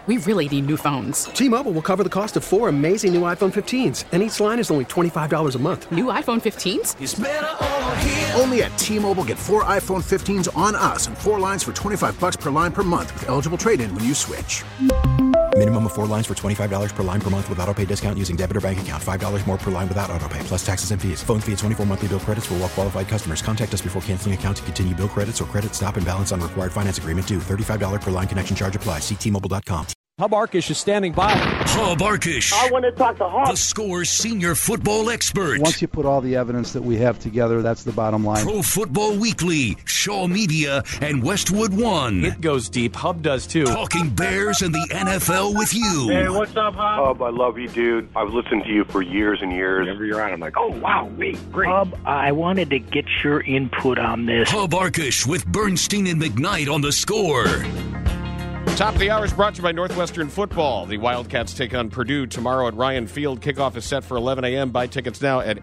We really need new phones. T-Mobile will cover the cost of 4 amazing new iPhone 15s, and each line is only $25 a month. New iPhone 15s? It's better over here. Only at T-Mobile, get 4 iPhone 15s on us and 4 lines for $25 per line per month with eligible trade-in when you switch. Minimum of 4 lines for $25 per line per month with autopay discount using debit or bank account. $5 more per line without autopay, plus taxes and fees. Phone fee at 24 monthly bill credits for well-qualified customers. Contact us before canceling account to continue bill credits or credit stop and balance on required finance agreement due. $35 per line connection charge applies. See T-Mobile.com. Hub Arkush is standing by. Hub Arkush. I want to talk to Hub. The Score's senior football expert. Once you put all the evidence that we have together, that's the bottom line. Pro Football Weekly, Shaw Media, and Westwood One. It goes deep. Hub does too. Talking Bears and the NFL with you. Hey, what's up, Hub? Hub, I love you, dude. I've listened to you for years and years. Whenever you're on, I'm like, oh, wow, me, great. Hub, I wanted to get your input on this. Hub Arkush with Bernstein and McKnight on The Score. Top of the hour is brought to you by Northwestern Football. The Wildcats take on Purdue tomorrow at Ryan Field. Kickoff is set for 11 a.m. Buy tickets now at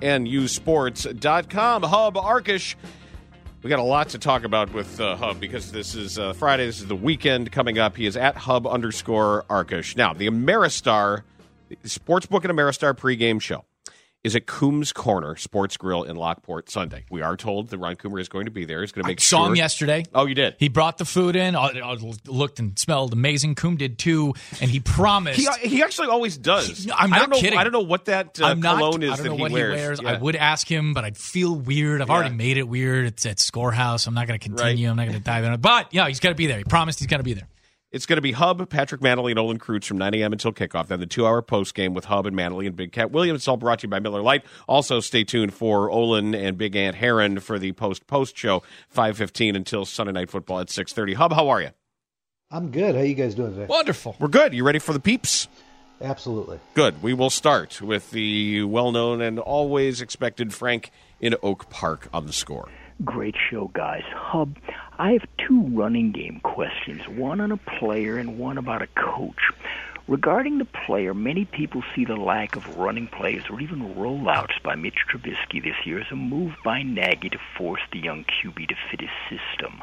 nusports.com. Hub Arkush. We got a lot to talk about with Hub because this is Friday. This is the weekend coming up. He is at Hub_Arkush. Now, the Ameristar, the Sportsbook and Ameristar pregame show is at Coombs Corner Sports Grill in Lockport Sunday. We are told that Ron Coomer is going to be there. He's going to make sure. I saw him yesterday. Oh, you did? He brought the food in. It looked and smelled amazing. Coombe did too, and he promised. He actually always does. I'm not kidding. I don't know what that cologne is that he wears. Yeah. I would ask him, but I'd feel weird. I've already made it weird. It's at Scorehouse. I'm not going to continue. Right. I'm not going to dive in it. But, yeah, he's got to be there. He promised he's got to be there. It's going to be Hub, Patrick Manley, and Olin Kreutz from 9 a.m. until kickoff. Then the 2-hour post-game with Hub and Manley and Big Cat Williams. It's all brought to you by Miller Lite. Also, stay tuned for Olin and Big Ant Heron for the post show, 5:15 until Sunday Night Football at 6:30. Hub, how are you? I'm good. How you guys doing today? Wonderful. We're good. You ready for the peeps? Absolutely. Good. We will start with the well-known and always expected Frank in Oak Park on The Score. Great show, guys. Hub, I have 2 running game questions, one on a player and one about a coach. Regarding the player, many people see the lack of running plays or even rollouts by Mitch Trubisky this year as a move by Nagy to force the young QB to fit his system.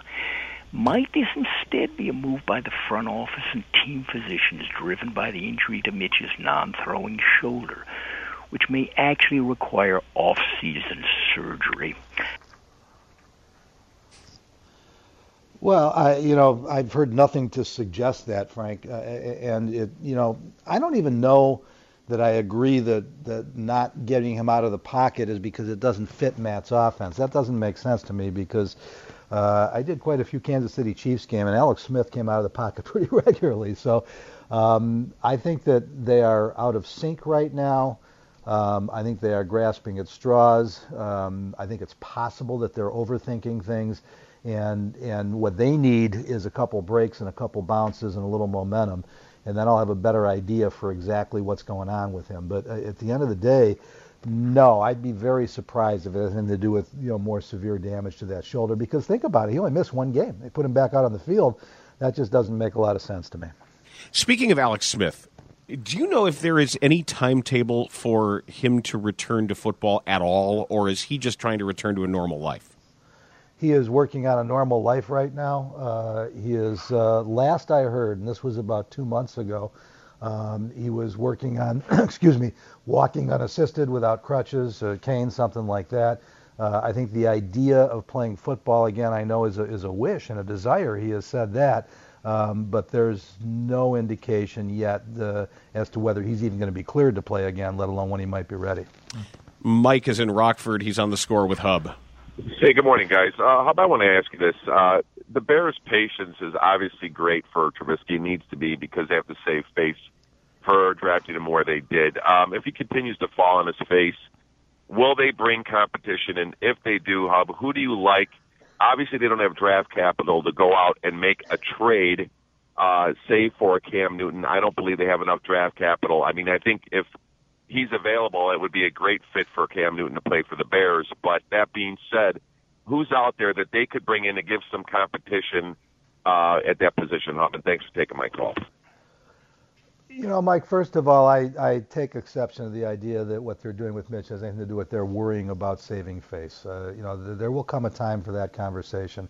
Might this instead be a move by the front office and team physicians driven by the injury to Mitch's non-throwing shoulder, which may actually require off-season surgery? Well, I've heard nothing to suggest that, Frank, and I don't even know that I agree that not getting him out of the pocket is because it doesn't fit Matt's offense. That doesn't make sense to me because I did quite a few Kansas City Chiefs games, and Alex Smith came out of the pocket pretty regularly. So I think that they are out of sync right now. I think they are grasping at straws. I think it's possible that they're overthinking things. And what they need is a couple breaks and a couple bounces and a little momentum, and then I'll have a better idea for exactly what's going on with him. But at the end of the day, no, I'd be very surprised if it had anything to do with more severe damage to that shoulder. Because think about it, he only missed 1 game. They put him back out on the field. That just doesn't make a lot of sense to me. Speaking of Alex Smith, do you know if there is any timetable for him to return to football at all, or is he just trying to return to a normal life? He is working on a normal life right now. He is, last I heard, and this was about 2 months ago, he was working on, walking unassisted without crutches, a cane, something like that. I think the idea of playing football again, I know, is a wish and a desire. He has said that, but there's no indication yet as to whether he's even going to be cleared to play again, let alone when he might be ready. Mike is in Rockford. He's on The Score with Hub. Hey, good morning, guys. Hub, I want to ask you this. The Bears' patience is obviously great for Trubisky. It needs to be because they have to save face for drafting him where they did. If he continues to fall on his face, will they bring competition? And if they do, Hub, who do you like? Obviously, they don't have draft capital to go out and make a trade, say, for Cam Newton. I don't believe they have enough draft capital. I mean, I think if he's available, it would be a great fit for Cam Newton to play for the Bears. But that being said, who's out there that they could bring in to give some competition at that position, Hub? And thanks for taking my call. Mike, first of all, I take exception to the idea that what they're doing with Mitch has anything to do with their worrying about saving face. There will come a time for that conversation.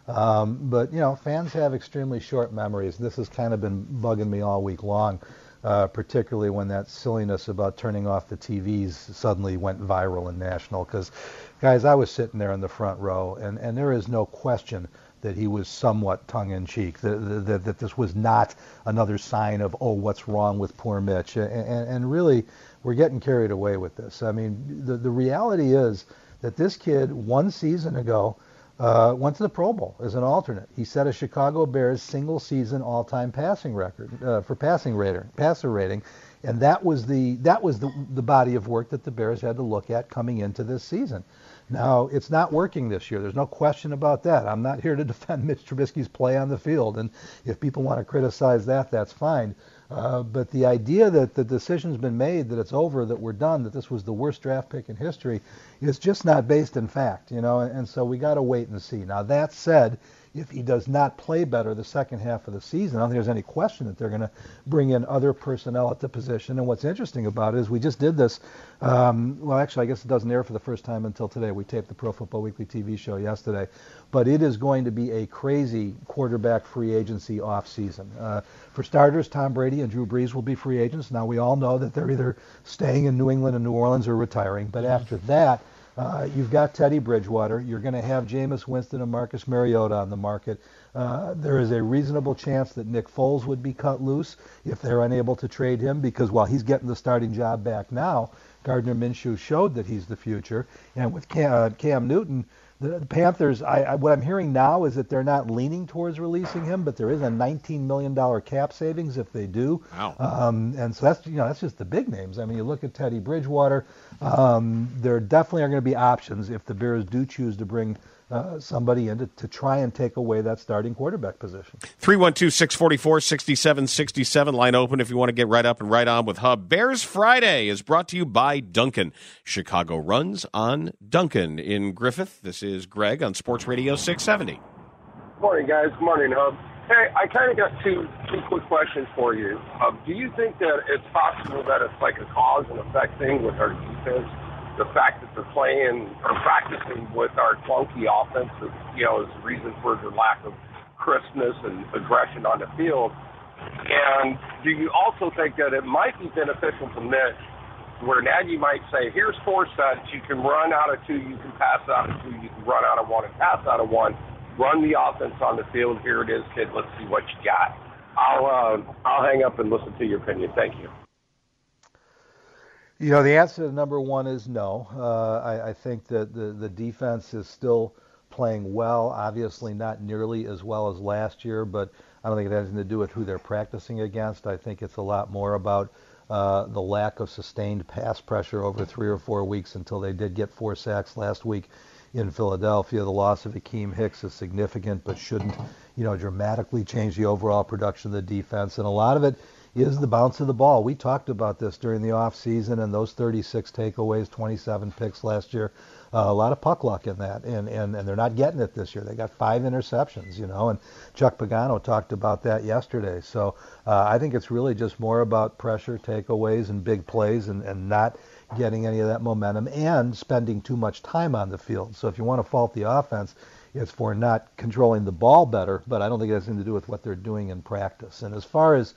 But, fans have extremely short memories. This has kind of been bugging me all week long, particularly when that silliness about turning off the TVs suddenly went viral and national. Because, guys, I was sitting there in the front row, and there is no question that he was somewhat tongue-in-cheek, that this was not another sign of, what's wrong with poor Mitch. And really, we're getting carried away with this. I mean, the reality is that this kid, 1 season ago, went to the Pro Bowl as an alternate. He set a Chicago Bears single-season all-time passing record for passer rating, and that was the body of work that the Bears had to look at coming into this season. Now, it's not working this year. There's no question about that. I'm not here to defend Mitch Trubisky's play on the field, and if people want to criticize that, that's fine. But the idea that the decision's been made, that it's over, that we're done, that this was the worst draft pick in history, is just not based in fact, and so we got to wait and see. Now, that said, if he does not play better the second half of the season, I don't think there's any question that they're going to bring in other personnel at the position. And what's interesting about it is we just did this. Well, actually, I guess it doesn't air for the first time until today. We taped the Pro Football Weekly TV show yesterday. But it is going to be a crazy quarterback free agency offseason. For starters, Tom Brady and Drew Brees will be free agents. Now, we all know that they're either staying in New England and New Orleans or retiring. But after that, you've got Teddy Bridgewater. You're going to have Jameis Winston and Marcus Mariota on the market. There is a reasonable chance that Nick Foles would be cut loose if they're unable to trade him, because while he's getting the starting job back now, Gardner Minshew showed that he's the future. And with Cam Newton, the Panthers, what I'm hearing now is that they're not leaning towards releasing him, but there is a $19 million cap savings if they do. Wow. And so that's just the big names. I mean, you look at Teddy Bridgewater. There definitely are going to be options if the Bears do choose to bring somebody in to try and take away that starting quarterback position. 312-644-6767. Line open if you want to get right up and right on with Hub. Bears Friday is brought to you by Dunkin'. Chicago runs on Dunkin'. In Griffith, this is Greg on Sports Radio 670. Morning, guys. Morning, Hub. Hey, I kind of got two quick questions for you. Do you think that it's possible that it's like a cause and effect thing with our defense? The fact that they're playing or practicing with our clunky offense, is a reason for the lack of crispness and aggression on the field. And do you also think that it might be beneficial to Mitch, where Nagy might say, here's 4 sets, you can run out of 2, you can pass out of 2, you can run out of 1 and pass out of 1, run the offense on the field, here it is, kid, let's see what you got. I'll hang up and listen to your opinion. Thank you. The answer to number one is no. I think that the defense is still playing well, obviously not nearly as well as last year, but I don't think it has anything to do with who they're practicing against. I think it's a lot more about the lack of sustained pass pressure over 3 or 4 weeks until they did get 4 sacks last week in Philadelphia. The loss of Akeem Hicks is significant, but shouldn't, dramatically change the overall production of the defense. And a lot of it is the bounce of the ball. We talked about this during the offseason, and those 36 takeaways, 27 picks last year. A lot of puck luck in that, and they're not getting it this year. They got 5 interceptions, and Chuck Pagano talked about that yesterday. So I think it's really just more about pressure, takeaways, and big plays, and not getting any of that momentum and spending too much time on the field. So if you want to fault the offense, it's for not controlling the ball better, but I don't think it has anything to do with what they're doing in practice. And as far as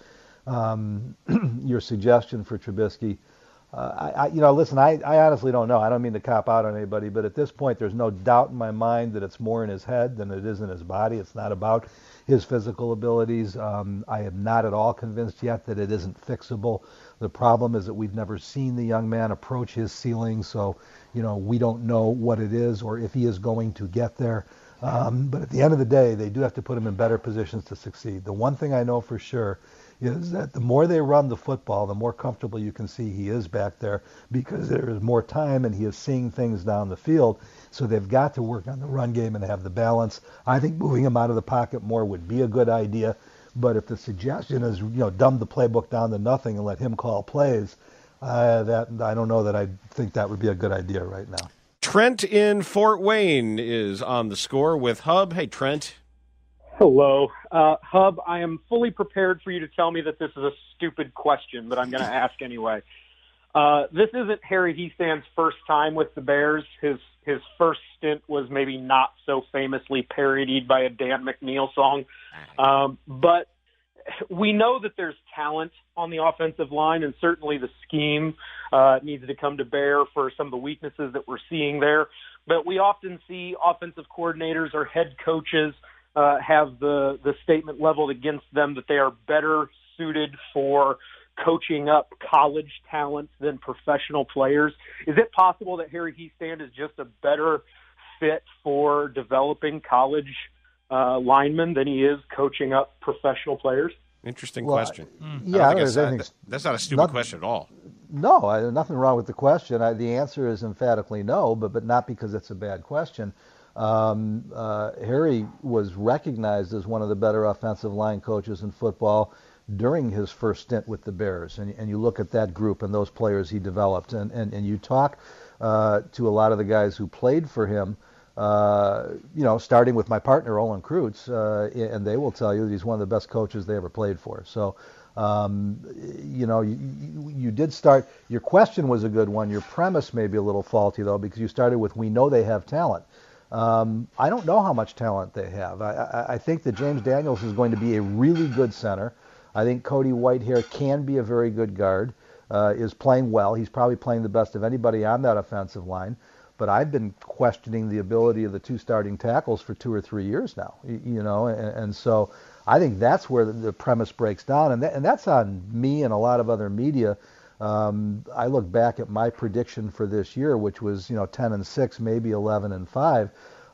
your suggestion for Trubisky, listen, I honestly don't know. I don't mean to cop out on anybody, but at this point, there's no doubt in my mind that it's more in his head than it is in his body. It's not about his physical abilities. I am not at all convinced yet that it isn't fixable. The problem is that we've never seen the young man approach his ceiling, so, we don't know what it is or if he is going to get there. But at the end of the day, they do have to put him in better positions to succeed. The one thing I know for sure is that the more they run the football, the more comfortable you can see he is back there, because there is more time and he is seeing things down the field. So they've got to work on the run game and have the balance. I think moving him out of the pocket more would be a good idea. But if the suggestion is, dumb the playbook down to nothing and let him call plays, I don't know that I think that would be a good idea right now. Trent in Fort Wayne is on the score with Hub. Hey, Trent. Hello. Hub, I am fully prepared for you to tell me that this is a stupid question, but I'm going to ask anyway. This isn't Harry Hiestan's first time with the Bears. His his first stint was maybe not so famously parodied by a Dan McNeil song. But we know that there's talent on the offensive line, and certainly the scheme needs to come to bear for some of the weaknesses that we're seeing there. But we often see offensive coordinators or head coaches have the statement leveled against them that they are better suited for coaching up college talent than professional players. Is it possible that Harry Hiestand is just a better fit for developing college linemen than he is coaching up professional players? Interesting question. Yeah, that's not a stupid question at all. No, nothing wrong with the question. The answer is emphatically no, but not because it's a bad question. Harry was recognized as one of the better offensive line coaches in football during his first stint with the Bears, and you look at that group and those players he developed, and you talk to a lot of the guys who played for him, starting with my partner Olin Kreutz, and they will tell you that he's one of the best coaches they ever played for. So, you did start. Your question was a good one. Your premise may be a little faulty though, because you started with we know they have talent. I don't know how much talent they have. I think that James Daniels is going to be a really good center. I think Cody Whitehair can be a very good guard, is playing well. He's probably playing the best of anybody on that offensive line. But I've been questioning the ability of the two starting tackles for 2 or 3 years now, and so I think that's where the premise breaks down, and that's on me and a lot of other media. I look back at my prediction for this year, which was 10-6, maybe 11-5.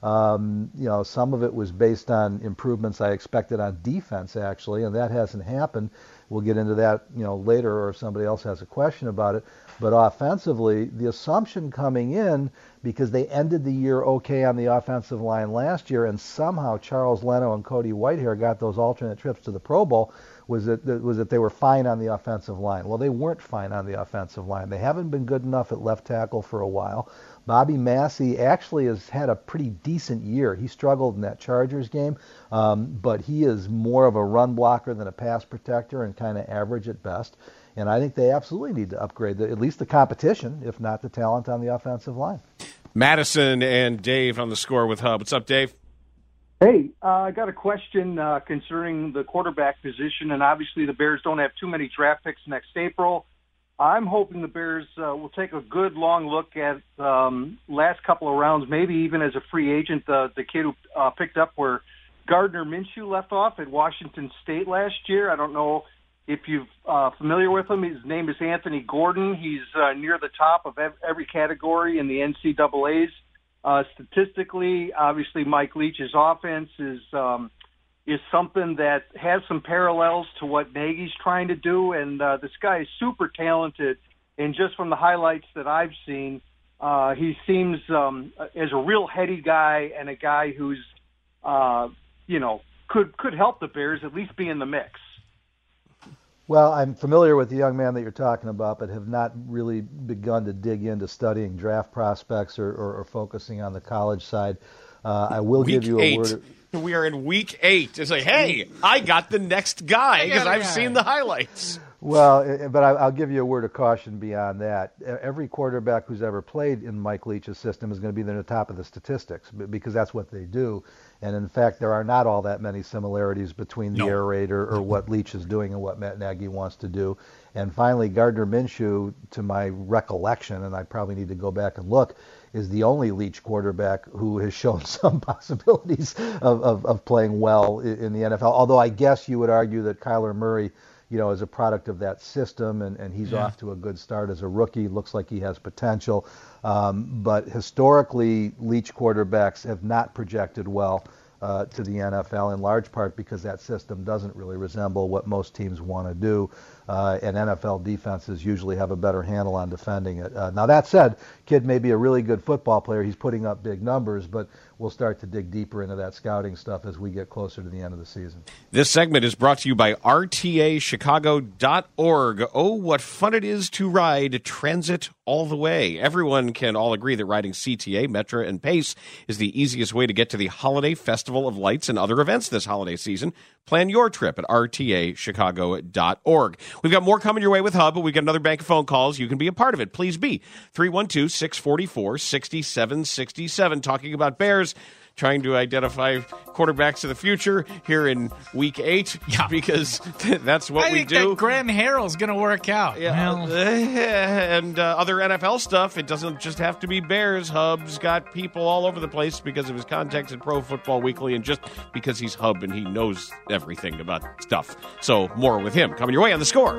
Some of it was based on improvements I expected on defense, actually, and that hasn't happened. We'll get into that, later, or if somebody else has a question about it. But offensively, the assumption coming in, because they ended the year okay on the offensive line last year, and somehow Charles Leno and Cody Whitehair got those alternate trips to the Pro Bowl, was that they were fine on the offensive line. Well, they weren't fine on the offensive line. They haven't been good enough at left tackle for a while. Bobby Massey actually has had a pretty decent year. He struggled in that Chargers game, but he is more of a run blocker than a pass protector and kind of average at best. And I think they absolutely need to upgrade at least the competition, if not the talent on the offensive line. Madison and Dave on the Score with Hub. What's up, Dave? Hey, I got a question concerning the quarterback position, and obviously the Bears don't have too many draft picks next April. I'm hoping the Bears will take a good long look at last couple of rounds, maybe even as a free agent, the kid who picked up where Gardner Minshew left off at Washington State last year. I don't know if you're familiar with him. His name is Anthony Gordon. He's near the top of every category in the NCAAs. Statistically, obviously, Mike Leach's offense is something that has some parallels to what Nagy's trying to do, and this guy is super talented. And just from the highlights that I've seen, he seems as a real heady guy and a guy who's, could help the Bears at least be in the mix. Well, I'm familiar with the young man that you're talking about, but have not really begun to dig into studying draft prospects or focusing on the college side. I will give you a word. We are in week 8. It's like, hey, I got the next guy because I've seen the highlights. Well, but I'll give you a word of caution beyond that. Every quarterback who's ever played in Mike Leach's system is going to be near the top of the statistics because that's what they do. And in fact, there are not all that many similarities between the air raid or what Leach is doing and what Matt Nagy wants to do. And finally, Gardner Minshew, to my recollection, and I probably need to go back and look, is the only Leach quarterback who has shown some possibilities of playing well in the NFL. Although I guess you would argue that Kyler Murray, is a product of that system, and he's off to a good start as a rookie. Looks like he has potential. But historically, Leach quarterbacks have not projected well to the NFL, in large part because that system doesn't really resemble what most teams want to do. And NFL defenses usually have a better handle on defending it. Now, that said, kid may be a really good football player. He's putting up big numbers. But we'll start to dig deeper into that scouting stuff as we get closer to the end of the season. This segment is brought to you by RTAChicago.org. Oh, what fun it is to ride transit all the way. Everyone can all agree that riding CTA, Metra, and Pace is the easiest way to get to the Holiday Festival of Lights and other events this holiday season. Plan your trip at RTAChicago.org. We've got more coming your way with Hub, but we've got another bank of phone calls. You can be a part of it. Please be 312-644-6767. Talking about Bears, trying to identify quarterbacks of the future here in Week 8, because that's what we do. I think that Graham Harrell's going to work out. Yeah. Well. And other NFL stuff, it doesn't just have to be Bears. Hub's got people all over the place because of his contacts at Pro Football Weekly and just because he's Hub and he knows everything about stuff. So more with him coming your way on The Score.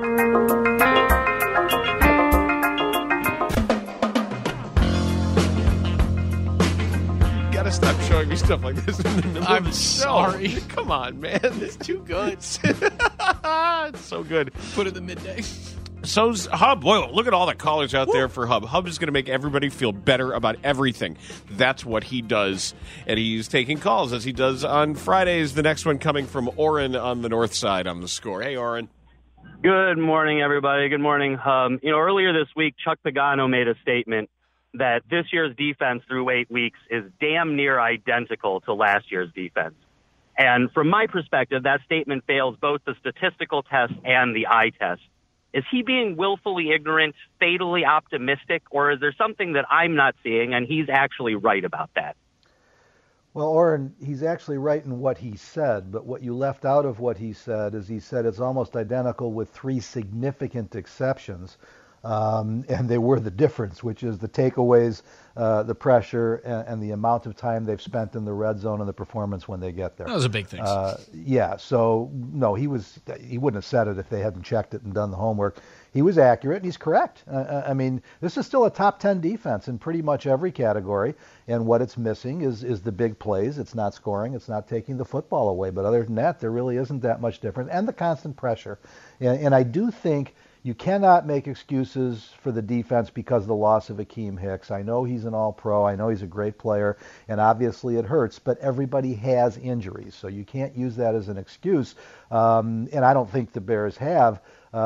Stop showing me stuff like this in the middle of the sorry. show. Come on, man. It's too good. It's so good. Put it in midday. So's Hub. Whoa, look at all the callers out there for Hub. Hub is going to make everybody feel better about everything. That's what he does. And he's taking calls as he does on Fridays. The next one coming from Oren on the north side on The Score. Hey, Oren. Good morning, everybody. Good morning, Hub. Earlier this week, Chuck Pagano made a statement that this year's defense through 8 weeks is damn near identical to last year's defense. And from my perspective, that statement fails both the statistical test and the eye test. Is he being willfully ignorant, fatally optimistic, or is there something that I'm not seeing and he's actually right about that? Well, Oren, he's actually right in what he said, but what you left out of what he said is he said it's almost identical with 3 significant exceptions. And they were the difference, which is the takeaways, the pressure, and the amount of time they've spent in the red zone and the performance when they get there. That was a big thing. Yeah, so, no, he wouldn't have said it if they hadn't checked it and done the homework. He was accurate, and he's correct. I mean, this is still a top 10 defense in pretty much every category, and what it's missing is the big plays. It's not scoring. It's not taking the football away. But other than that, there really isn't that much difference, and the constant pressure. And I do think you cannot make excuses for the defense because of the loss of Akeem Hicks. I know he's an all-pro. I know he's a great player, and obviously it hurts, but everybody has injuries, so you can't use that as an excuse. And I don't think the Bears have,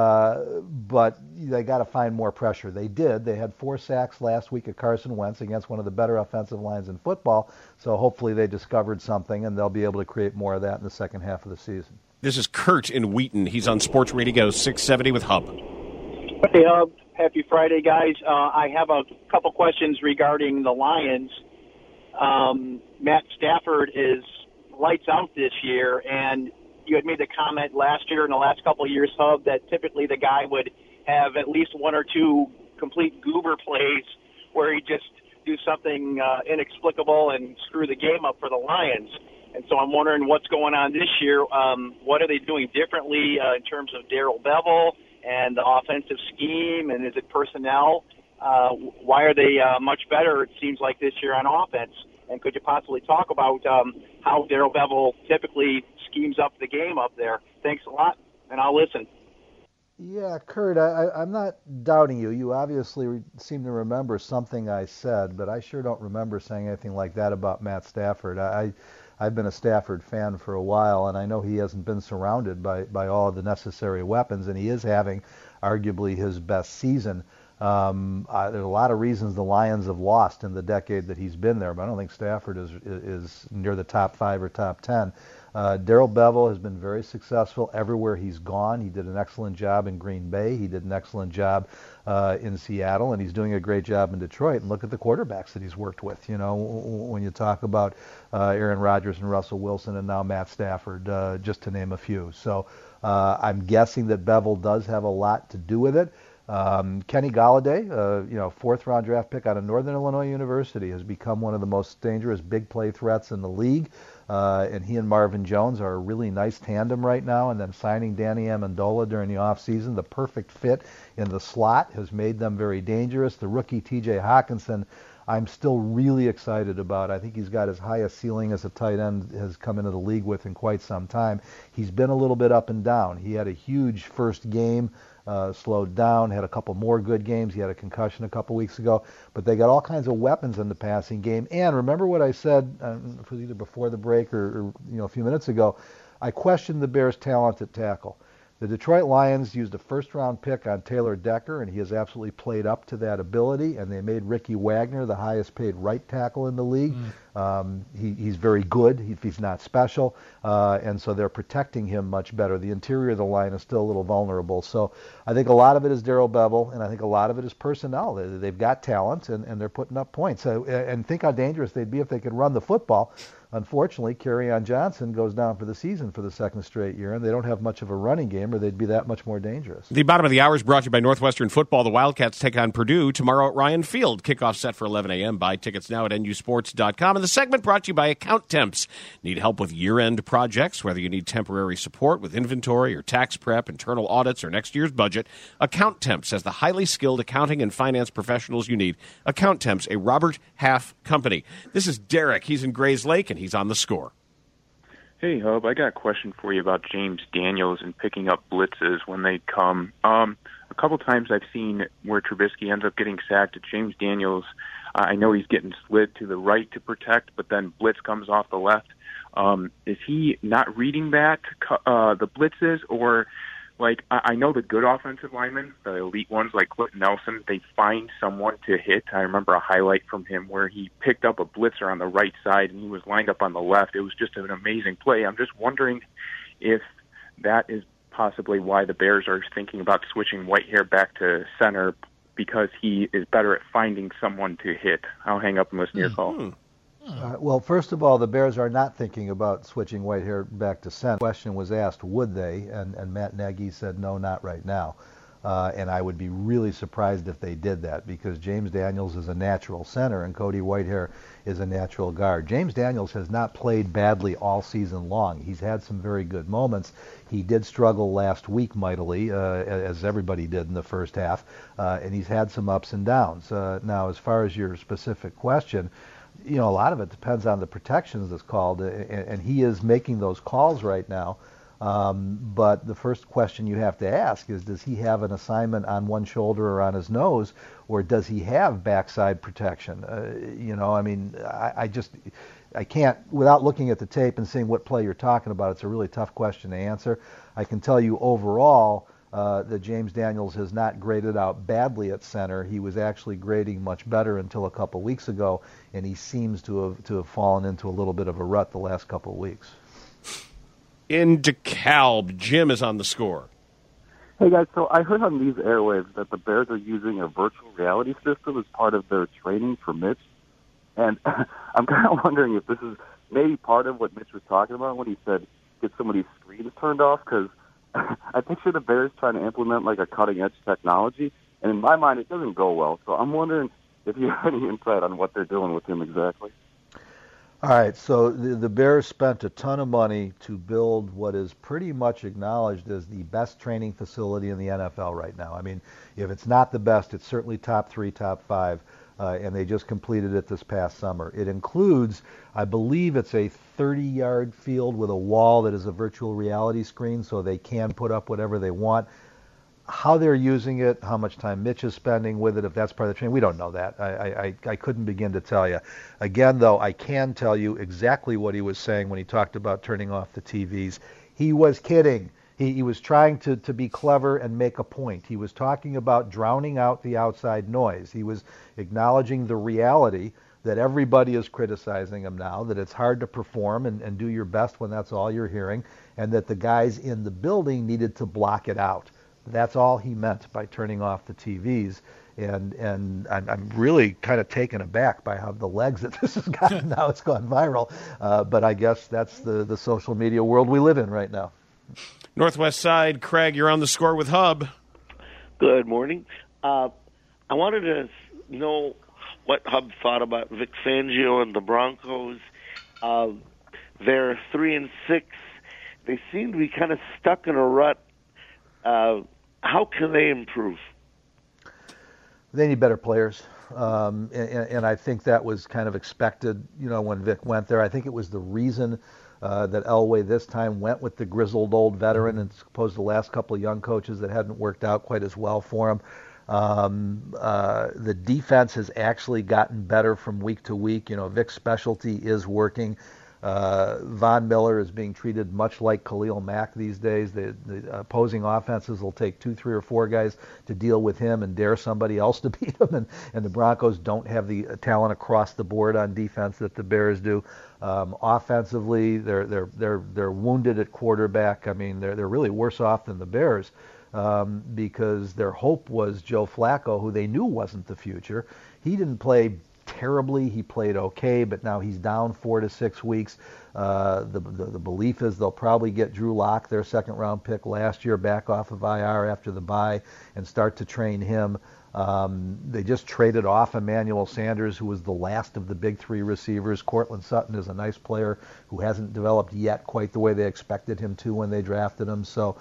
but they got to find more pressure. They did. They had 4 sacks last week at Carson Wentz against one of the better offensive lines in football, so hopefully they discovered something, and they'll be able to create more of that in the second half of the season. This is Kurt in Wheaton. He's on Sports Radio 670 with Hub. Hey, Hub. Happy Friday, guys. I have a couple questions regarding the Lions. Matt Stafford is lights out this year, and you had made the comment last year and the last couple of years, Hub, that typically the guy would have at least 1 or 2 complete goober plays where he just do something inexplicable and screw the game up for the Lions. And so I'm wondering what's going on this year. What are they doing differently in terms of Darrell Bevell and the offensive scheme, and is it personnel? Why are they much better, it seems like, this year on offense? And could you possibly talk about how Darrell Bevell typically schemes up the game up there? Thanks a lot, and I'll listen. Yeah, Kurt, I'm not doubting you. You obviously seem to remember something I said, but I sure don't remember saying anything like that about Matt Stafford. I've been a Stafford fan for a while, and I know he hasn't been surrounded by all of the necessary weapons, and he is having arguably his best season. There's a lot of reasons the Lions have lost in the decade that he's been there, but I don't think Stafford is near the top 5 or top 10. Darrell Bevell has been very successful everywhere he's gone. He did an excellent job in Green Bay. He did an excellent job in Seattle, and he's doing a great job in Detroit. And look at the quarterbacks that he's worked with. You know, when you talk about Aaron Rodgers and Russell Wilson and now Matt Stafford, just to name a few. So I'm guessing that Bevell does have a lot to do with it. Kenny Golladay, 4th-round draft pick out of Northern Illinois University, has become one of the most dangerous big play threats in the league. And he and Marvin Jones are a really nice tandem right now. And then signing Danny Amendola during the offseason, the perfect fit in the slot, has made them very dangerous. The rookie T.J. Hawkinson, I'm still really excited about. I think he's got as high a ceiling as a tight end has come into the league with in quite some time. He's been a little bit up and down. He had a huge first game, slowed down, had a couple more good games. He had a concussion a couple weeks ago, but they got all kinds of weapons in the passing game. And remember what I said either before the break or a few minutes ago, I questioned the Bears' talent at tackle. The Detroit Lions used a first-round pick on Taylor Decker, and he has absolutely played up to that ability, and they made Ricky Wagner the highest-paid right tackle in the league. He's very good. He's not special, and so they're protecting him much better. The interior of the line is still a little vulnerable. So I think a lot of it is Darrell Bevell, and I think a lot of it is personnel. They've got talent, and they're putting up points. And think how dangerous they'd be if they could run the football. Unfortunately, Kerryon Johnson goes down for the season for the second straight year, and they don't have much of a running game, or they'd be that much more dangerous. The bottom of the hour is brought to you by Northwestern Football. The Wildcats take on Purdue tomorrow at Ryan Field. Kickoff set for 11 a.m. Buy tickets now at nusports.com. And the segment brought to you by Account Temps. Need help with year-end projects, whether you need temporary support with inventory or tax prep, internal audits, or next year's budget? Account Temps has the highly skilled accounting and finance professionals you need. Account Temps, a Robert Half company. This is Derek. He's in Grays Lake, and he's on the score. Hey, Hub, I got a question for you about James Daniels and picking up blitzes when they come. A couple times I've seen where Trubisky ends up getting sacked. James Daniels, I know he's getting slid to the right to protect, but then blitz comes off the left. Is he not reading that, the blitzes, or... Like, I know the good offensive linemen, the elite ones like Quentin Nelson, they find someone to hit. I remember a highlight from him where he picked up a blitzer on the right side and he was lined up on the left. It was just an amazing play. I'm just wondering if that is possibly why the Bears are thinking about switching Whitehair back to center, because he is better at finding someone to hit. I'll hang up and listen to your call. Well, first of all, the Bears are not thinking about switching Whitehair back to center. The question was asked, would they? And Matt Nagy said, no, not right now. And I would be really surprised if they did that, because James Daniels is a natural center and Cody Whitehair is a natural guard. James Daniels has not played badly all season long. He's had some very good moments. He did struggle last week mightily, as everybody did in the first half, and he's had some ups and downs. Now, as far as your specific question, a lot of it depends on the protections that's called, and he is making those calls right now. But the first question you have to ask is, does he have an assignment on one shoulder or on his nose, or does he have backside protection? I can't, without looking at the tape and seeing what play you're talking about, it's a really tough question to answer. I can tell you overall, that James Daniels has not graded out badly at center. He was actually grading much better until a couple weeks ago, and he seems to have fallen into a little bit of a rut the last couple of weeks. In DeKalb, Jim is on the score. Hey, guys, so I heard on these airwaves that the Bears are using a virtual reality system as part of their training for Mitch, and I'm kind of wondering if this is maybe part of what Mitch was talking about when he said get some of these screens turned off, because I picture the Bears trying to implement like a cutting-edge technology, and in my mind, it doesn't go well. So I'm wondering if you have any insight on what they're doing with him exactly. All right, so the Bears spent a ton of money to build what is pretty much acknowledged as the best training facility in the NFL right now. I mean, if it's not the best, it's certainly top 3, top 5. And they just completed it this past summer. It includes, I believe it's a 30-yard field with a wall that is a virtual reality screen, so they can put up whatever they want. How they're using it, how much time Mitch is spending with it, if that's part of the training, we don't know that. I couldn't begin to tell you. Again, though, I can tell you exactly what he was saying when he talked about turning off the TVs. He was kidding. He was trying to be clever and make a point. He was talking about drowning out the outside noise. He was acknowledging the reality that everybody is criticizing him now, that it's hard to perform and do your best when that's all you're hearing, and that the guys in the building needed to block it out. That's all he meant by turning off the TVs. And I'm really kind of taken aback by how the legs that this has gotten now. It's gone viral. But I guess that's the social media world we live in right now. Northwest Side, Craig, you're on the score with Hub. Good morning. I wanted to know what Hub thought about Vic Fangio and the Broncos. They're 3-6. They seem to be kind of stuck in a rut. How can they improve? They need better players. and I think that was kind of expected, when Vic went there. I think it was the reason that Elway this time went with the grizzled old veteran as opposed to the last couple of young coaches that hadn't worked out quite as well for him. The defense has actually gotten better from week to week. Vic's specialty is working. Von Miller is being treated much like Khalil Mack these days. The opposing offenses will take 2, 3, or 4 guys to deal with him and dare somebody else to beat him. And the Broncos don't have the talent across the board on defense that the Bears do. Offensively, they're wounded at quarterback. I mean, they're really worse off than the Bears because their hope was Joe Flacco, who they knew wasn't the future. He didn't play terribly. He played okay, but now he's down 4 to 6 weeks. The belief is they'll probably get Drew Lock, their second-round pick last year, back off of IR after the bye and start to train him. They just traded off Emmanuel Sanders, who was the last of the big 3 receivers. Cortland Sutton is a nice player who hasn't developed yet quite the way they expected him to when they drafted him. So,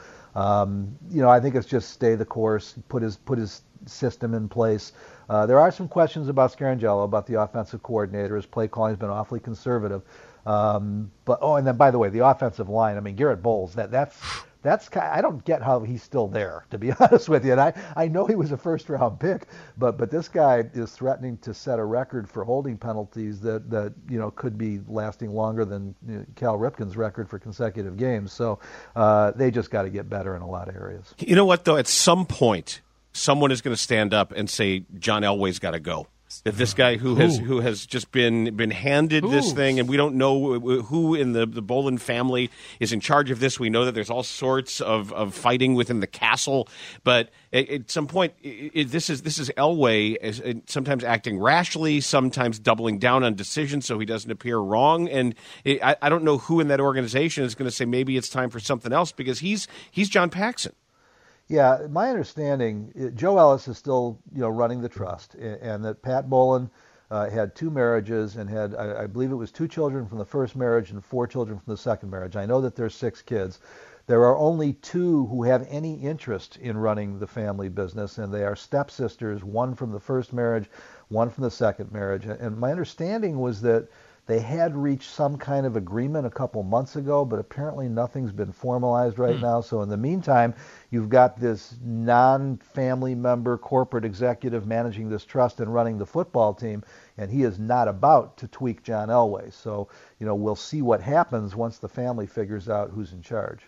I think it's just stay the course, put his system in place. There are some questions about Scarangelo, about the offensive coordinator. His play calling has been awfully conservative. And then by the way, the offensive line. I mean, Garrett Bowles. That's I don't get how he's still there, to be honest with you. And I know he was a first-round pick, but this guy is threatening to set a record for holding penalties that could be lasting longer than Cal Ripken's record for consecutive games. So they just got to get better in a lot of areas. You know what, though? At some point, someone is going to stand up and say John Elway's got to go. That this guy who has just been handed this thing, and we don't know who in the Bolin family is in charge of this. We know that there's all sorts of fighting within the castle, but at some point, this is Elway sometimes acting rashly, sometimes doubling down on decisions so he doesn't appear wrong. And I don't know who in that organization is going to say maybe it's time for something else, because he's John Paxson. Yeah, my understanding, Joe Ellis is still, running the trust, and that Pat Bolin had 2 marriages and had, I believe it was 2 children from the first marriage and 4 children from the second marriage. I know that there's 6 kids. There are only 2 who have any interest in running the family business, and they are stepsisters, one from the first marriage, one from the second marriage. And my understanding was that they had reached some kind of agreement a couple months ago, but apparently nothing's been formalized right now. So in the meantime, you've got this non-family member corporate executive managing this trust and running the football team, and he is not about to tweak John Elway. So, we'll see what happens once the family figures out who's in charge.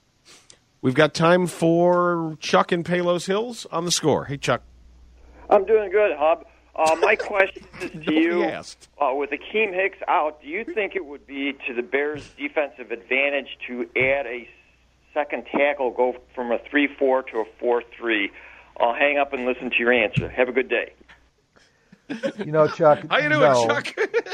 We've got time for Chuck in Palos Hills on the Score. Hey, Chuck. I'm doing good, Hub. My question is to you. With Akeem Hicks out, do you think it would be to the Bears' defensive advantage to add a second tackle, go from a 3-4 to a 4-3? I'll hang up and listen to your answer. Have a good day. Chuck. How you doing, Chuck?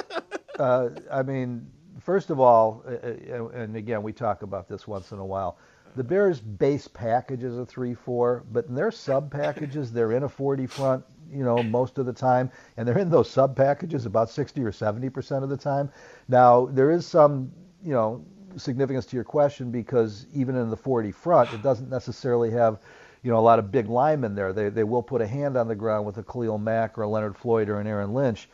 I mean, first of all, and again, we talk about this once in a while, the Bears' base package is a 3-4, but in their sub-packages, they're in a 40 front, most of the time, and they're in those sub-packages about 60 or 70% of the time. Now, there is some, significance to your question, because even in the 40 front, it doesn't necessarily have, a lot of big linemen there. They will put a hand on the ground with a Khalil Mack or a Leonard Floyd or an Aaron Lynch,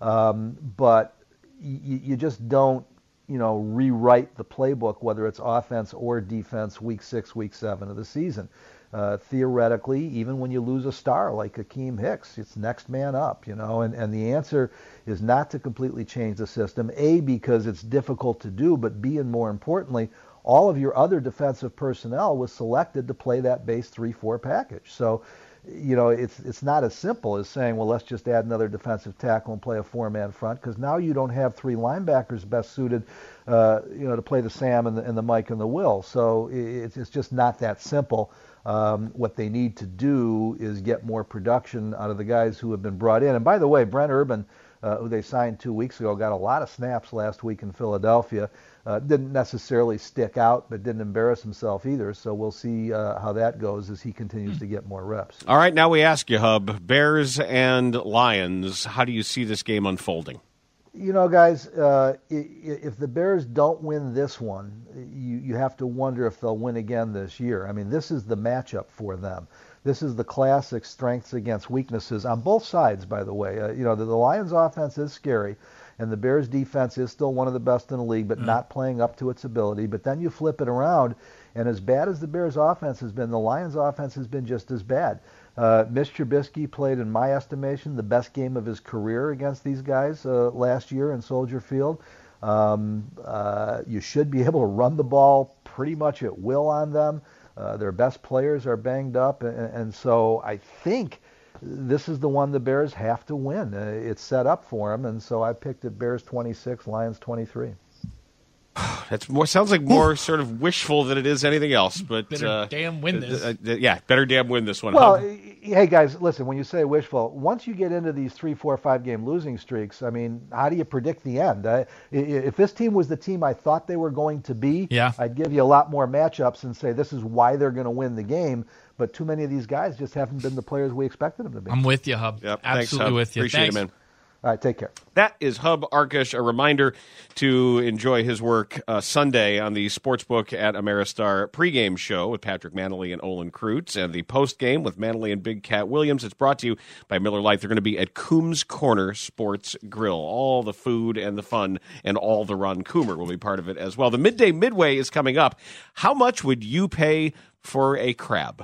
but you just don't, rewrite the playbook, whether it's offense or defense, week 6, week 7 of the season. Theoretically, even when you lose a star like Akeem Hicks, it's next man up, and the answer is not to completely change the system, A, because it's difficult to do, but B, and more importantly, all of your other defensive personnel was selected to play that base 3-4 package. So, it's not as simple as saying, well, let's just add another defensive tackle and play a 4-man front, because now you don't have 3 linebackers best suited, to play the Sam and the Mike and the Will. So it's just not that simple. What they need to do is get more production out of the guys who have been brought in. And by the way, Brent Urban, who they signed 2 weeks ago, got a lot of snaps last week in Philadelphia. Didn't necessarily stick out, but didn't embarrass himself either. So we'll see how that goes as he continues to get more reps. All right, now we ask you, Hub, Bears and Lions, how do you see this game unfolding? Guys, if the Bears don't win this one, you have to wonder if they'll win again this year. I mean, this is the matchup for them. this is the classic strengths against weaknesses on both sides, by the way. The Lions offense is scary, and the Bears defense is still one of the best in the league, but not playing up to its ability. But then you flip it around, and as bad as the Bears offense has been, the Lions offense has been just as bad. Mitch Trubisky played, in my estimation, the best game of his career against these guys last year in Soldier Field. You should be able to run the ball pretty much at will on them. Their best players are banged up, and so I think this is the one the Bears have to win. It's set up for them, and so I picked it Bears 26, Lions 23. That sounds like more sort of wishful than it is anything else. But better damn win this. Better damn win this one. Well, hey guys, listen. When you say wishful, once you get into these 3, 4, 5 game losing streaks, I mean, how do you predict the end? If this team was the team I thought they were going to be, I'd give you a lot more matchups and say this is why they're going to win the game. But too many of these guys just haven't been the players we expected them to be. I'm with you, Hub. Yep. Absolutely Thanks, Hub. with you. Appreciate it, man. All right, take care. That is Hub Arkush. A reminder to enjoy his work Sunday on the Sportsbook at Ameristar pregame show with Patrick Manley and Olin Kreutz, and the postgame with Manley and Big Cat Williams. It's brought to you by Miller Lite. They're going to be at Coombs Corner Sports Grill. All the food and the fun and all the Ron Coomer will be part of it as well. The Midday Midway is coming up. How much would you pay for a crab?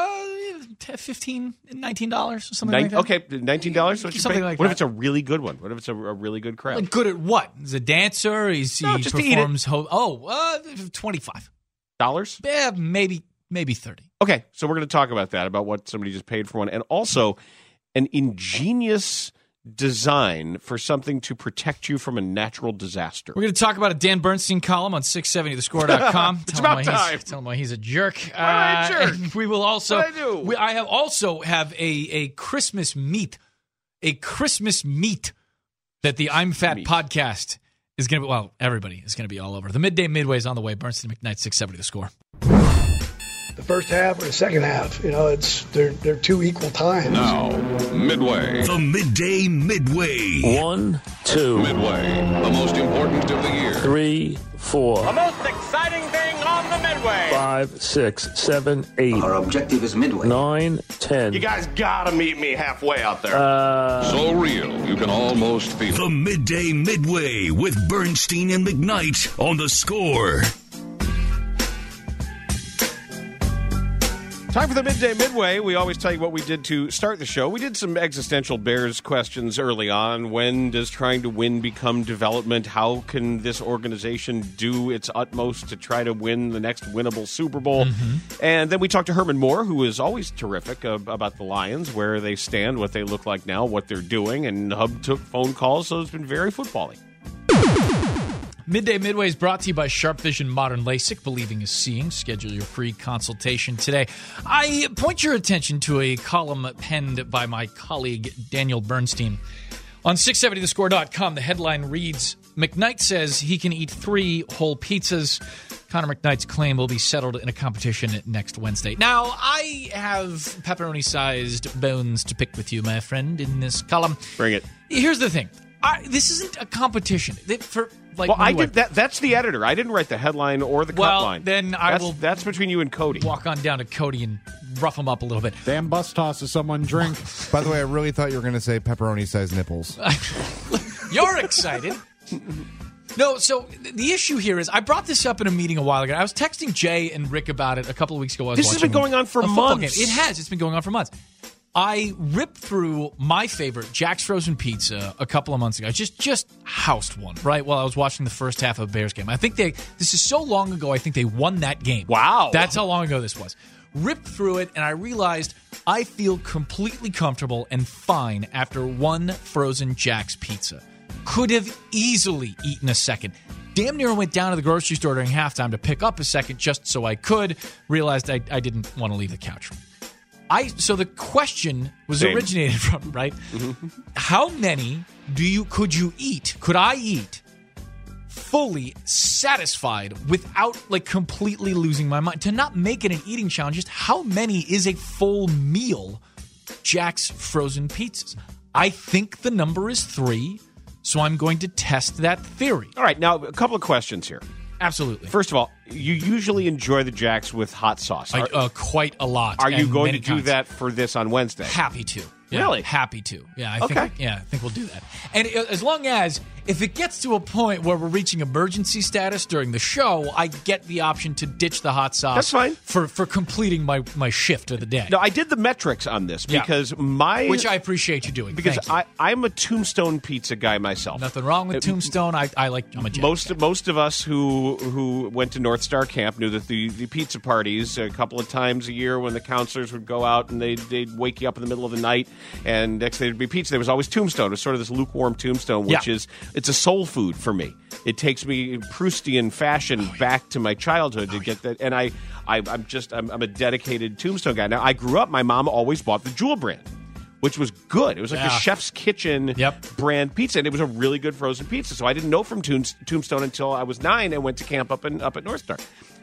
$15, $19 or something like that. Okay, $19. Something like that. What if it's a really good one? What if it's a really good crab? Like good at what? He's a dancer. He just performs. $25. Yeah, maybe 30. Okay, so we're going to talk about that, about what somebody just paid for one, and also an ingenious design for something to protect you from a natural disaster. We're going to talk about a Dan Bernstein column on 670thescore.com. It's about time. Tell him why he's a jerk. I'm a jerk. And we will also. What I do? I have also have a Christmas meat, that the I'm Fat podcast is going to be. Well, everybody is going to be all over. The Midday Midway is on the way. Bernstein McKnight, 670 The Score. The first half or the second half, they're two equal times. Now, Midway. The Midday Midway. 1, 2. Midway, the most important of the year. 3, 4. The most exciting thing on the Midway. 5, 6, 7, 8. Our objective is Midway. 9, 10. You guys gotta meet me halfway out there. So real, you can almost feel it. The Midday Midway with Bernstein and McKnight on The Score. Time for the Midday Midway. We always tell you what we did to start the show. We did some existential Bears questions early on. When does trying to win become development? How can this organization do its utmost to try to win the next winnable Super Bowl? And then we talked to Herman Moore, who is always terrific about the Lions, where they stand, what they look like now, what they're doing. And Hub took phone calls, so it's been very football-y. Midday Midway is brought to you by Sharp Vision Modern LASIK. Believing is seeing. Schedule your free consultation today. I point your attention to a column penned by my colleague Daniel Bernstein. On 670thescore.com, the headline reads, McKnight says he can eat 3 whole pizzas. Connor McKnight's claim will be settled in a competition next Wednesday. Now, I have pepperoni-sized bones to pick with you, my friend, in this column. Bring it. Here's the thing. This isn't a competition. I did that. That's the editor. I didn't write the headline or the cut line. Then that's between you and Cody. Walk on down to Cody and rough him up a little bit. Damn bus tosses someone drink. By the way, I really thought you were going to say pepperoni-sized nipples. You're excited. No, so the issue here is I brought this up in a meeting a while ago. I was texting Jay and Rick about it a couple of weeks ago. This has been going on for months. It has. It's been going on for months. I ripped through my favorite Jack's Frozen Pizza a couple of months ago. I just housed one, right, while I was watching the first half of a Bears game. I think this is so long ago, I think they won that game. Wow. That's how long ago this was. Ripped through it, and I realized I feel completely comfortable and fine after one frozen Jack's Pizza. Could have easily eaten a second. Damn near went down to the grocery store during halftime to pick up a second just so I could. Realized I didn't want to leave the couch. So the question was originated from, right? How many could I eat fully satisfied without completely losing my mind? To not make it an eating challenge, just how many is a full meal Jack's Frozen Pizzas? I think the number is 3, so I'm going to test that theory. All right, now a couple of questions here. Absolutely. First of all, you usually enjoy the Jacks with hot sauce. Quite a lot. Are you and going to many do kinds. that for this on Wednesday? Happy to. Yeah, Really? Happy to. Yeah, I Okay. think we'll do that. And as long as if it gets to a point where we're reaching emergency status during the show, I get the option to ditch the hot sauce. That's fine. For completing my shift of the day. No, I did the metrics on this because which I appreciate you doing. Because Thank you. I'm a Tombstone pizza guy myself. Nothing wrong with Tombstone. I'm a Jack. Most of us who went to North Star Camp knew that the pizza parties a couple of times a year when the counselors would go out and they'd wake you up in the middle of the night and next day there'd be pizza. There was always Tombstone. It was sort of this lukewarm Tombstone, which it's a soul food for me. It takes me in Proustian fashion back to my childhood to get that. And I'm a dedicated Tombstone guy. Now I grew up. My mom always bought the Jewel brand, which was good. It was like a Chef's Kitchen brand pizza, and it was a really good frozen pizza. So I didn't know from Tombstone until I was 9 and went to camp up at North Star.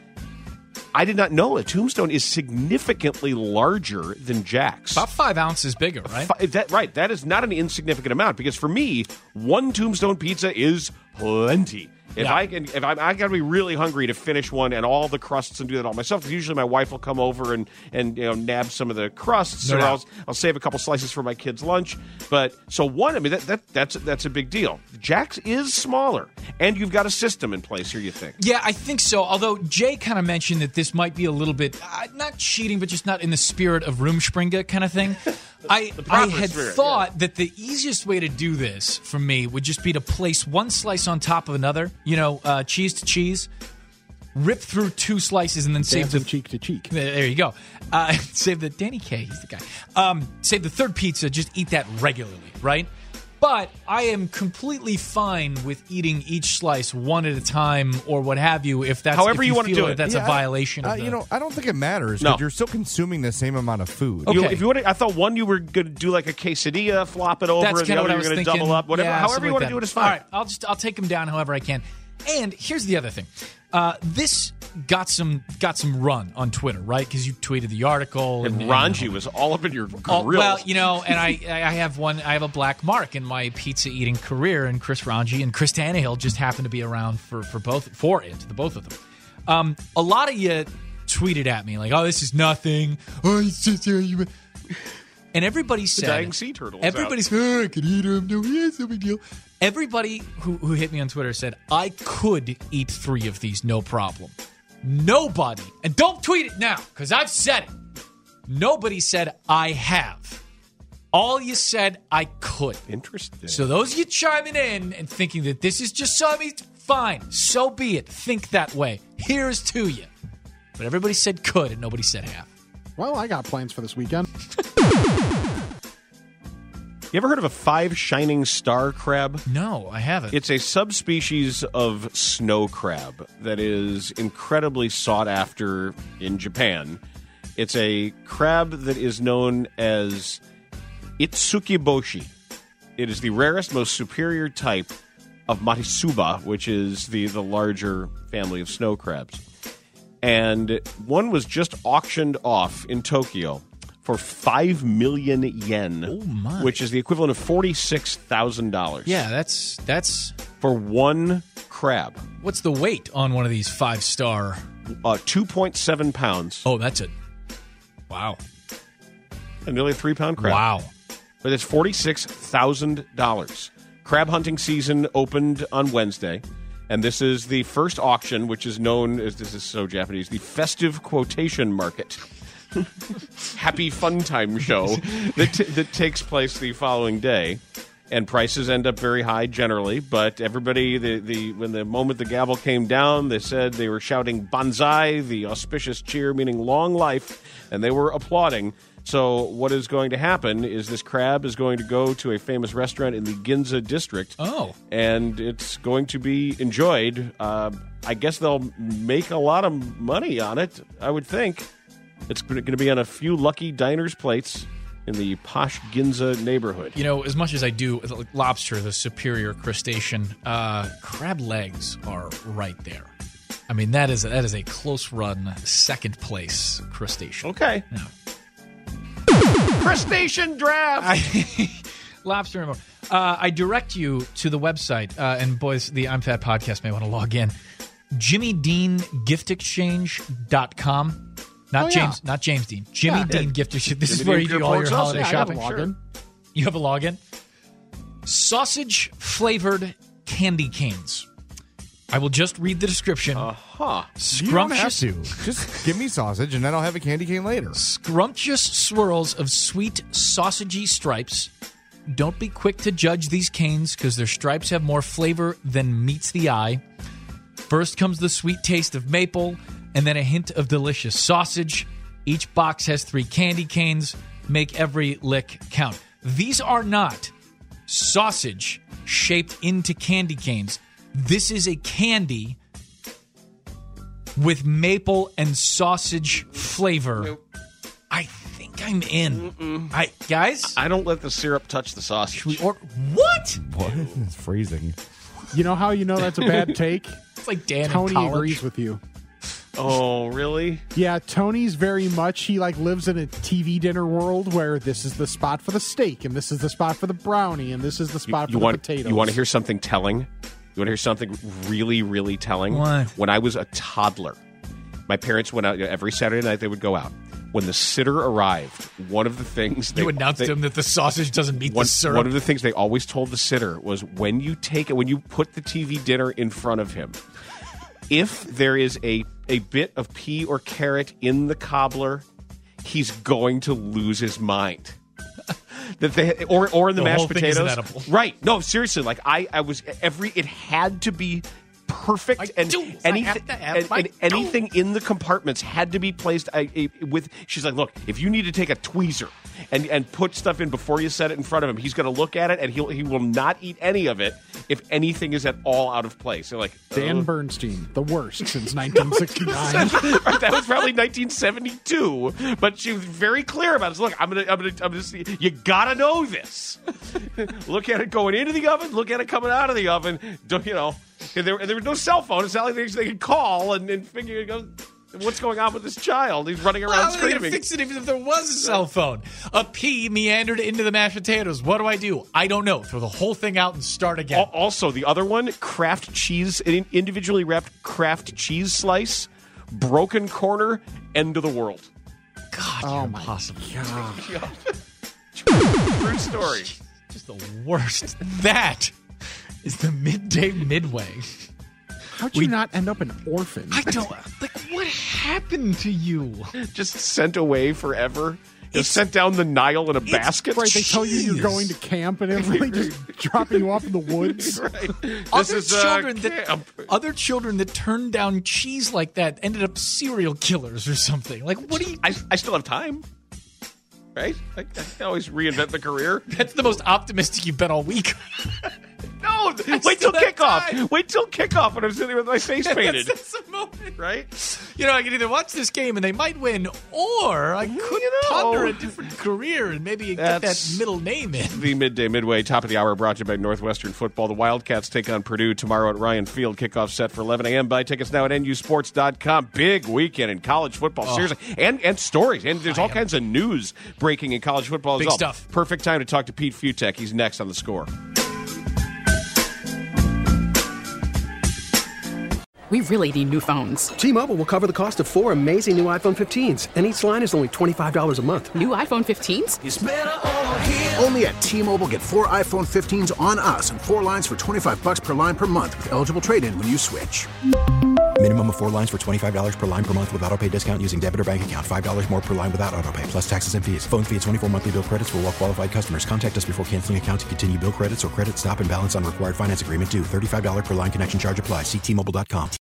I did not know a Tombstone is significantly larger than Jack's. About 5 ounces bigger, right? That is not an insignificant amount because for me, one Tombstone pizza is plenty. If I got to be really hungry to finish one and all the crusts and do that all myself, because usually my wife will come over and nab some of the crusts, or I'll save a couple slices for my kids' lunch. But so one, I mean that's a big deal. Jack's is smaller, and you've got a system in place here. You think? Yeah, I think so. Although Jay kind of mentioned that this might be a little bit not cheating, but just not in the spirit of Rumspringa kind of thing. I had thought that the easiest way to do this for me would just be to place one slice on top of another, cheese to cheese, rip through 2 slices, and then save the cheek to cheek. There you go. Save the Danny K. He's the guy. Save the third pizza. Just eat that regularly, right? But I am completely fine with eating each slice one at a time or what have you. If that's however if you want to do that it, that's a violation. Of I don't think it matters. No. Because you're still consuming the same amount of food. Okay. If you want, I thought one you were going to do like a quesadilla, flop it over, That's and the other you were going to double up. Whatever, however you want to do it is fine. All right, I'll take them down however I can. And here's the other thing. This got some run on Twitter, right? Because you tweeted the article, and Ranji was all up in your grill. Well, and I have a black mark in my pizza eating career, and Chris Ranji and Chris Tannehill just happened to be around for both of them. A lot of you tweeted at me like, "Oh, this is nothing." Oh, it's just and everybody said, the dying sea turtles. Everybody said, I can eat them. No, it's no big deal. Everybody who hit me on Twitter said, I could eat 3 of these, no problem. Nobody, and don't tweet it now, because I've said it. Nobody said, I have. All you said, I could. Interesting. So those of you chiming in and thinking that this is just something, fine. So be it. Think that way. Here's to you. But everybody said could, and nobody said have. Well, I got plans for this weekend. You ever heard of a 5 shining star crab? No, I haven't. It's a subspecies of snow crab that is incredibly sought after in Japan. It's a crab that is known as Itsukiboshi. It is the rarest, most superior type of Matsuba, which is the larger family of snow crabs. And one was just auctioned off in Tokyo for 5 million yen, which is the equivalent of $46,000. Yeah, that's for one crab. What's the weight on one of these 5-star? 2.7 pounds. Oh, that's it. Wow. A nearly 3-pound crab. Wow. But it's $46,000. Crab hunting season opened on Wednesday. And this is the first auction, which is known as, this is so Japanese, the Festive Quotation Market. Happy fun time show that takes place the following day. And prices end up very high generally, but everybody, when the moment the gavel came down, they said they were shouting Banzai, the auspicious cheer meaning long life, and they were applauding. So what is going to happen is this crab is going to go to a famous restaurant in the Ginza district. Oh. And it's going to be enjoyed. I guess they'll make a lot of money on it, I would think. It's going to be on a few lucky diners' plates in the posh Ginza neighborhood. You know, as much as I do lobster, the superior crustacean, crab legs are right there. I mean, that is a close-run second place crustacean. Okay. Yeah. Crustacean draft! Lobster and more. I direct you to the website, and boys, the I'm Fat podcast may want to log in. JimmyDeanGiftExchange.com. Not James Dean. Jimmy Dean Gift Exchange. This is where you do all your holiday shopping. You have a login? Sausage flavored candy canes. I will just read the description. Scrumptious. You don't have to. Just give me sausage, and then I'll have a candy cane later. Scrumptious swirls of sweet, sausagey stripes. Don't be quick to judge these canes because their stripes have more flavor than meets the eye. First comes the sweet taste of maple, and then a hint of delicious sausage. Each box has 3 candy canes. Make every lick count. These are not sausage shaped into candy canes. This is a candy with maple and sausage flavor. Nope. I think I'm in. Guys? I don't let the syrup touch the sausage. What? What? It's freezing. You know how you know that's a bad take? It's like Dan Tony in college. agrees with you. Oh, really? Yeah, Tony's very much, he lives in a TV dinner world where this is the spot for the steak, and this is the spot for the brownie, and this is the spot for the potatoes. You want to hear something telling? You want to hear something really, really telling? What? When I was a toddler, my parents went out every Saturday night. They would go out. When the sitter arrived, one of the things you announced to him that the sausage doesn't meet the syrup. One of the things they always told the sitter was when you put the TV dinner in front of him, if there is a bit of pea or carrot in the cobbler, he's going to lose his mind. Or in the mashed potatoes, right? No, seriously. Like it had to be perfect, anything in the compartments had to be placed with. She's like, look, if you need to take a tweezer and put stuff in before you set it in front of him, he's going to look at it and he will not eat any of it if anything is at all out of place. You're like, Dan Bernstein, the worst since 1969. Right, that was probably 1972, but she was very clear about it. So look, I'm gonna see. You gotta know this. Look at it going into the oven. Look at it coming out of the oven. There was no cell phone. It's not like they could call and figure what's going on with this child. He's running around screaming. Fix it even if there was a cell phone. A pea meandered into the mashed potatoes. What do? I don't know. Throw the whole thing out and start again. Also, the other one, Kraft cheese, an individually wrapped Kraft cheese slice, broken corner, end of the world. God, you're impossible. God. True story. Just the worst. That is the Midday Midway. How'd you not end up an orphan? I don't. What happened to you? Just sent away forever? Sent down the Nile in a basket? Right, they tell you you're going to camp and everything, just dropping you off in the woods. Right. Other children that turned down cheese like that ended up serial killers or something. Like, what do you... I still have time. Right? I can always reinvent the career. That's the most optimistic you've been all week. No, wait till kickoff. Wait till kickoff when I'm sitting there with my face painted. That's the moment. Right? I can either watch this game and they might win, or I could ponder a different career and maybe get that middle name in. The Midday Midway, top of the hour, brought to you by Northwestern Football. The Wildcats take on Purdue tomorrow at Ryan Field. Kickoff set for 11 a.m. Buy tickets now at nusports.com. Big weekend in college football. Seriously. And stories. And there's all kinds of news breaking in college football as well. Big stuff. Perfect time to talk to Pete Futek. He's next on The Score. We really need new phones. T-Mobile will cover the cost of 4 amazing new iPhone 15s, and each line is only $25 a month. New iPhone 15s? It's better over here. Only at T-Mobile, get 4 iPhone 15s on us and 4 lines for $25 per line per month with eligible trade-in when you switch. Minimum of 4 lines for $25 per line per month with autopay discount using debit or bank account. $5 more per line without autopay, plus taxes and fees. Phone fee at 24 monthly bill credits for well-qualified customers. Contact us before canceling account to continue bill credits or credit stop and balance on required finance agreement due. $35 per line connection charge applies. See T-Mobile.com.